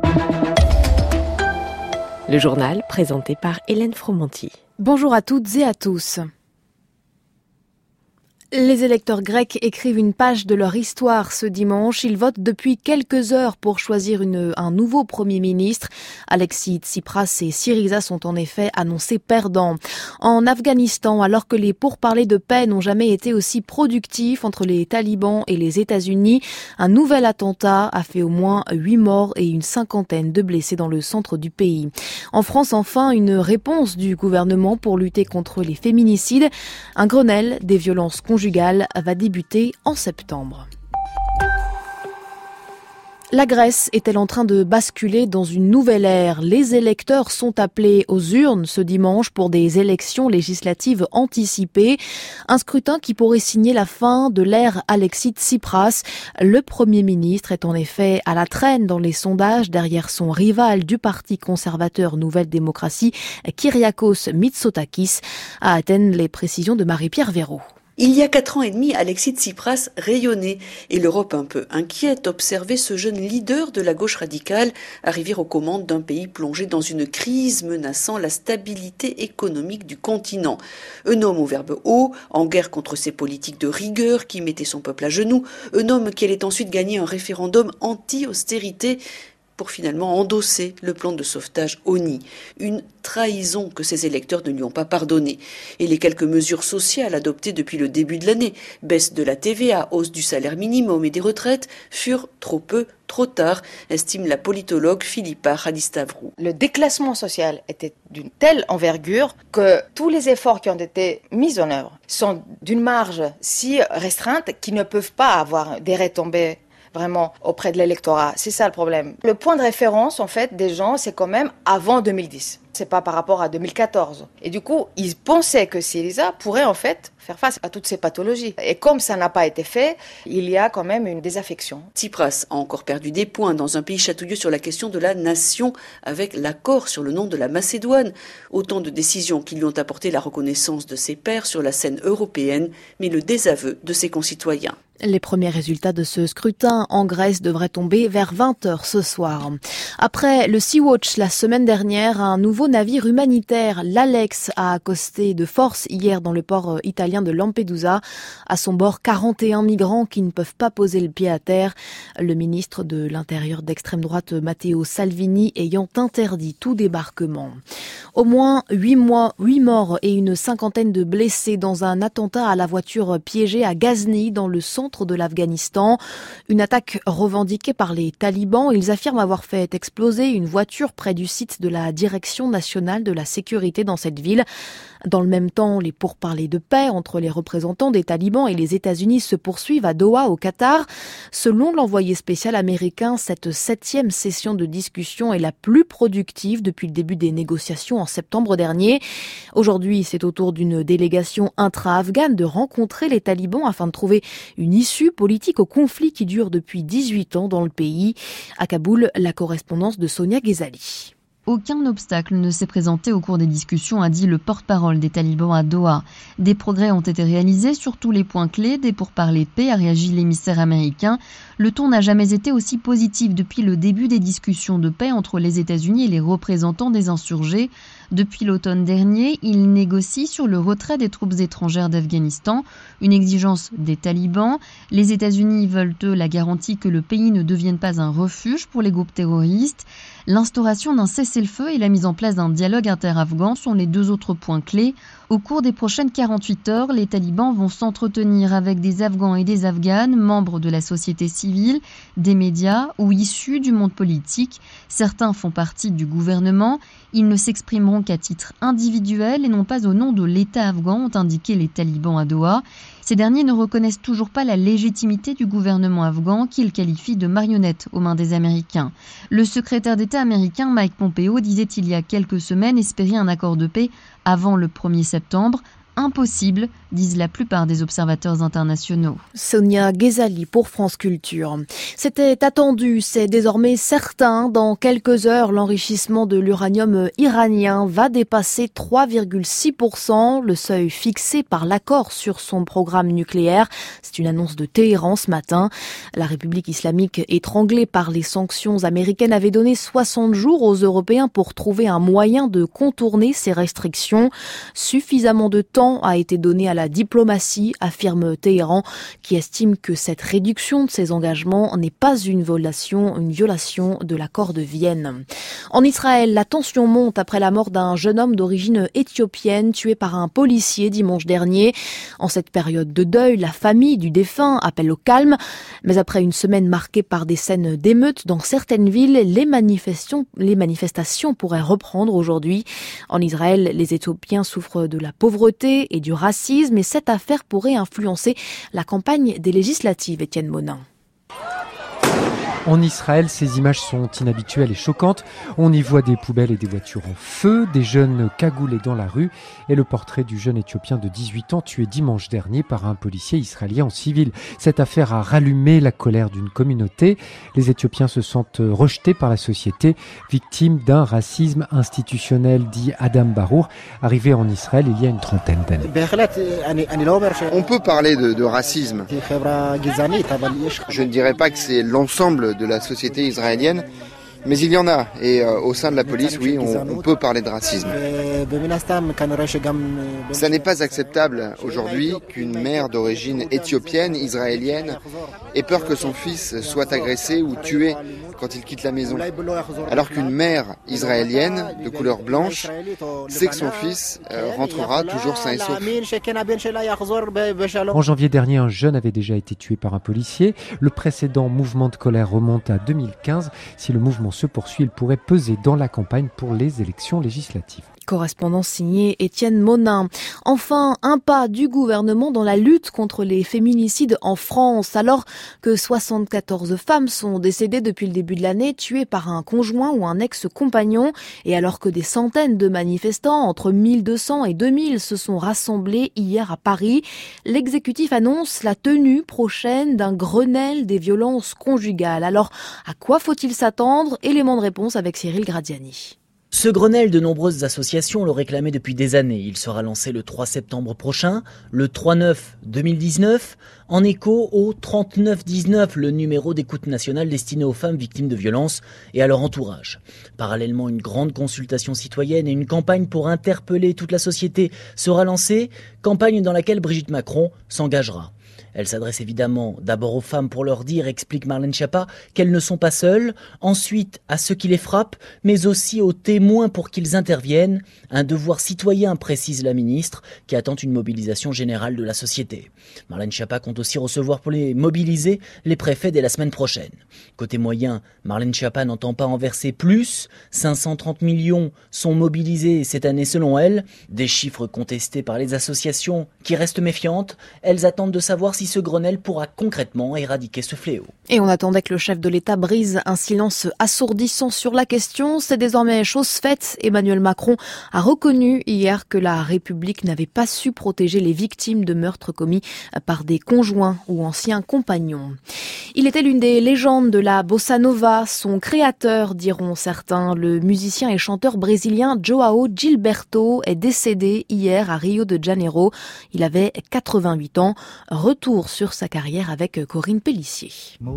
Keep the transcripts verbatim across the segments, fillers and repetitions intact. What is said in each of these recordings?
Le journal présenté par Hélène Fromanti. Bonjour à toutes et à tous. Les électeurs grecs écrivent une page de leur histoire ce dimanche. Ils votent depuis quelques heures pour choisir une, un nouveau Premier ministre. Alexis Tsipras et Syriza sont en effet annoncés perdants. En Afghanistan, alors que les pourparlers de paix n'ont jamais été aussi productifs entre les talibans et les États-Unis, un nouvel attentat a fait au moins huit morts et une cinquantaine de blessés dans le centre du pays. En France, enfin, une réponse du gouvernement pour lutter contre les féminicides. Un Grenelle des violences conjugales va débuter en septembre. La Grèce est-elle en train de basculer dans une nouvelle ère ? Les électeurs sont appelés aux urnes ce dimanche pour des élections législatives anticipées. Un scrutin qui pourrait signer la fin de l'ère Alexis Tsipras. Le Premier ministre est en effet à la traîne dans les sondages derrière son rival du Parti conservateur Nouvelle Démocratie, Kyriakos Mitsotakis. À Athènes, les précisions de Marie-Pierre Véraud. Il y a quatre ans et demi, Alexis Tsipras rayonnait et l'Europe un peu inquiète observait ce jeune leader de la gauche radicale arriver aux commandes d'un pays plongé dans une crise menaçant la stabilité économique du continent. Un homme au verbe haut, en guerre contre ses politiques de rigueur qui mettaient son peuple à genoux, un homme qui allait ensuite gagner un référendum anti-austérité pour finalement endosser le plan de sauvetage O N I. Une trahison que ses électeurs ne lui ont pas pardonnée. Et les quelques mesures sociales adoptées depuis le début de l'année, baisse de la T V A, hausse du salaire minimum et des retraites, furent trop peu, trop tard, estime la politologue Philippa Radistavrou. Le déclassement social était d'une telle envergure que tous les efforts qui ont été mis en œuvre sont d'une marge si restreinte qu'ils ne peuvent pas avoir des retombées vraiment auprès de l'électorat. C'est ça le problème. Le point de référence, en fait, des gens, c'est quand même avant deux mille dix. C'est pas par rapport à deux mille quatorze. Et du coup, ils pensaient que Syriza pourrait, en fait, faire face à toutes ces pathologies. Et comme ça n'a pas été fait, il y a quand même une désaffection. Tsipras a encore perdu des points dans un pays chatouilleux sur la question de la nation, avec l'accord sur le nom de la Macédoine. Autant de décisions qui lui ont apporté la reconnaissance de ses pairs sur la scène européenne, mais le désaveu de ses concitoyens. Les premiers résultats de ce scrutin en Grèce devraient tomber vers vingt heures ce soir. Après le Sea-Watch la semaine dernière, un nouveau navire humanitaire, l'Alex, a accosté de force hier dans le port italien de Lampedusa. À son bord, quarante et un migrants qui ne peuvent pas poser le pied à terre. Le ministre de l'Intérieur d'extrême droite, Matteo Salvini, ayant interdit tout débarquement. Au moins huit mois, huit morts et une cinquantaine de blessés dans un attentat à la voiture piégée à Ghazni dans le centre de l'Afghanistan. Une attaque revendiquée par les talibans. Ils affirment avoir fait exploser une voiture près du site de la Direction nationale de la sécurité dans cette ville. Dans le même temps, les pourparlers de paix entre les représentants des talibans et les États-Unis se poursuivent à Doha, au Qatar. Selon l'envoyé spécial américain, cette septième session de discussion est la plus productive depuis le début des négociations en septembre dernier. Aujourd'hui, c'est au tour d'une délégation intra-afghane de rencontrer les talibans afin de trouver une issue politique au conflit qui dure depuis dix-huit ans dans le pays. À Kaboul, la correspondance de Sonia Ghezali. Aucun obstacle ne s'est présenté au cours des discussions, a dit le porte-parole des talibans à Doha. Des progrès ont été réalisés sur tous les points clés des pourparlers de paix, a réagi l'émissaire américain. Le ton n'a jamais été aussi positif depuis le début des discussions de paix entre les États-Unis et les représentants des insurgés. Depuis l'automne dernier, ils négocient sur le retrait des troupes étrangères d'Afghanistan, une exigence des talibans. Les États-Unis veulent, eux, la garantie que le pays ne devienne pas un refuge pour les groupes terroristes. L'instauration d'un cessez-le-feu et la mise en place d'un dialogue inter-afghan sont les deux autres points clés. Au cours des prochaines quarante-huit heures, les talibans vont s'entretenir avec des Afghans et des Afghanes, membres de la société civile, des médias ou issus du monde politique. Certains font partie du gouvernement. Ils ne s'exprimeront qu'à titre individuel et non pas au nom de l'État afghan, ont indiqué les talibans à Doha. Ces derniers ne reconnaissent toujours pas la légitimité du gouvernement afghan qu'ils qualifient de marionnette aux mains des Américains. Le secrétaire d'État américain Mike Pompeo disait il y a quelques semaines espérer un accord de paix avant le premier septembre. impossible, disent la plupart des observateurs internationaux. Sonia Ghezali pour France Culture. C'était attendu, c'est désormais certain. Dans quelques heures, l'enrichissement de l'uranium iranien va dépasser trois virgule six pour cent, le seuil fixé par l'accord sur son programme nucléaire. C'est une annonce de Téhéran ce matin. La République islamique, étranglée par les sanctions américaines, avait donné soixante jours aux Européens pour trouver un moyen de contourner ces restrictions. Suffisamment de temps a été donné à la diplomatie, affirme Téhéran, qui estime que cette réduction de ses engagements n'est pas une violation, une violation de l'accord de Vienne. En Israël, la tension monte après la mort d'un jeune homme d'origine éthiopienne tué par un policier dimanche dernier. En cette période de deuil, la famille du défunt appelle au calme. Mais après une semaine marquée par des scènes d'émeutes dans certaines villes, les manifestations, les manifestations pourraient reprendre aujourd'hui. En Israël, les Éthiopiens souffrent de la pauvreté et du racisme et cette affaire pourrait influencer la campagne des législatives. Étienne Monin. En Israël, ces images sont inhabituelles et choquantes. On y voit des poubelles et des voitures en feu, des jeunes cagoulés dans la rue et le portrait du jeune Éthiopien de dix-huit ans tué dimanche dernier par un policier israélien en civil. Cette affaire a rallumé la colère d'une communauté. Les Éthiopiens se sentent rejetés par la société, victimes d'un racisme institutionnel, dit Adam Barour, arrivé en Israël il y a une trentaine d'années. On peut parler de, de racisme. Je ne dirais pas que c'est l'ensemble de la société israélienne, mais il y en a. Et euh, au sein de la police, oui, on, on peut parler de racisme. Ça n'est pas acceptable aujourd'hui qu'une mère d'origine éthiopienne, israélienne, ait peur que son fils soit agressé ou tué quand il quitte la maison. Alors qu'une mère israélienne de couleur blanche sait que son fils euh, rentrera toujours sain et sauf. En janvier dernier, un jeune avait déjà été tué par un policier. Le précédent mouvement de colère remonte à deux mille quinze. Si le mouvement se poursuit, il pourrait peser dans la campagne pour les élections législatives. Correspondance signée Étienne Monin. Enfin, un pas du gouvernement dans la lutte contre les féminicides en France. Alors que soixante-quatorze femmes sont décédées depuis le début de l'année, tuées par un conjoint ou un ex-compagnon, et alors que des centaines de manifestants, entre mille deux cents et deux mille, se sont rassemblés hier à Paris, l'exécutif annonce la tenue prochaine d'un Grenelle des violences conjugales. Alors, à quoi faut-il s'attendre? Élément de réponse avec Cyril Gradiani. Ce Grenelle, de nombreuses associations le réclamaient depuis des années. Il sera lancé le trois septembre prochain, le trois neuf deux mille dix-neuf, en écho au trente-neuf dix-neuf, le numéro d'écoute nationale destiné aux femmes victimes de violences et à leur entourage. Parallèlement, une grande consultation citoyenne et une campagne pour interpeller toute la société sera lancée, campagne dans laquelle Brigitte Macron s'engagera. Elle s'adresse évidemment d'abord aux femmes pour leur dire, explique Marlène Schiappa, qu'elles ne sont pas seules, ensuite à ceux qui les frappent, mais aussi aux témoins pour qu'ils interviennent. Un devoir citoyen, précise la ministre, qui attend une mobilisation générale de la société. Marlène Schiappa compte aussi recevoir pour les mobiliser les préfets dès la semaine prochaine. Côté moyen, Marlène Schiappa n'entend pas en verser plus. cinq cent trente millions sont mobilisés cette année selon elle. Des chiffres contestés par les associations qui restent méfiantes. Elles attendent de savoir si ce Grenelle pourra concrètement éradiquer ce fléau. Et on attendait que le chef de l'État brise un silence assourdissant sur la question. C'est désormais chose faite. Emmanuel Macron a reconnu hier que la République n'avait pas su protéger les victimes de meurtres commis par des conjoints ou anciens compagnons. Il était l'une des légendes de la bossa nova, son créateur, diront certains. Le musicien et chanteur brésilien João Gilberto est décédé hier à Rio de Janeiro. Il avait quatre-vingt-huit ans. Retour sur sa carrière avec Corinne Pellissier.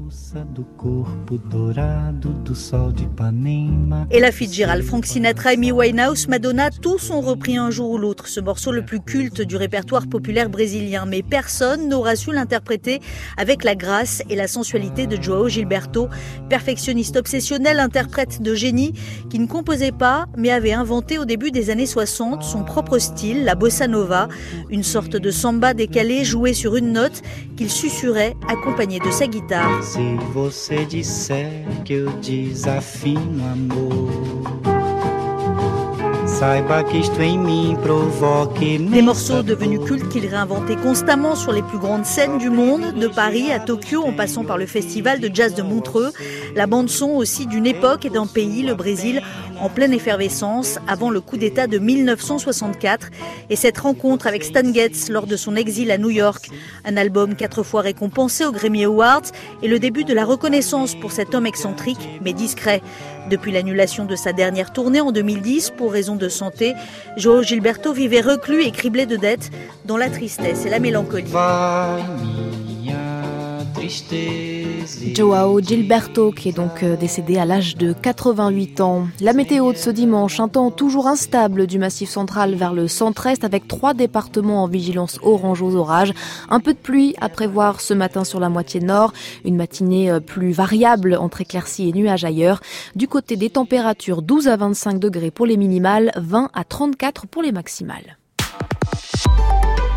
Ella Fitzgerald, Frank Sinatra, Amy Winehouse, Madonna, tous ont repris un jour ou l'autre ce morceau le plus culte du répertoire populaire brésilien. Mais personne n'aura su l'interpréter avec la grâce et la sensualité de João Gilberto, perfectionniste obsessionnel, interprète de génie, qui ne composait pas, mais avait inventé au début des années soixante son propre style, la bossa nova, une sorte de samba décalé joué sur une note qu'il susurrait accompagné de sa guitare. Si você disser que eu desafino amor, Des morceaux devenus cultes qu'il réinventait constamment sur les plus grandes scènes du monde, de Paris à Tokyo en passant par le festival de jazz de Montreux. La bande-son aussi d'une époque et d'un pays, le Brésil, en pleine effervescence avant le coup d'État de mille neuf cent soixante-quatre. Et cette rencontre avec Stan Getz lors de son exil à New York, un album quatre fois récompensé aux Grammy Awards et le début de la reconnaissance pour cet homme excentrique mais discret. Depuis l'annulation de sa dernière tournée en deux mille dix pour raison de santé, João Gilberto vivait reclus et criblé de dettes, dans la tristesse et la mélancolie. João Gilberto, qui est donc décédé à l'âge de quatre-vingt-huit ans. La météo de ce dimanche, un temps toujours instable du Massif central vers le centre-est avec trois départements en vigilance orange aux orages. Un peu de pluie à prévoir ce matin sur la moitié nord. Une matinée plus variable entre éclaircies et nuages ailleurs. Du côté des températures, douze à vingt-cinq degrés pour les minimales, vingt à trente-quatre pour les maximales.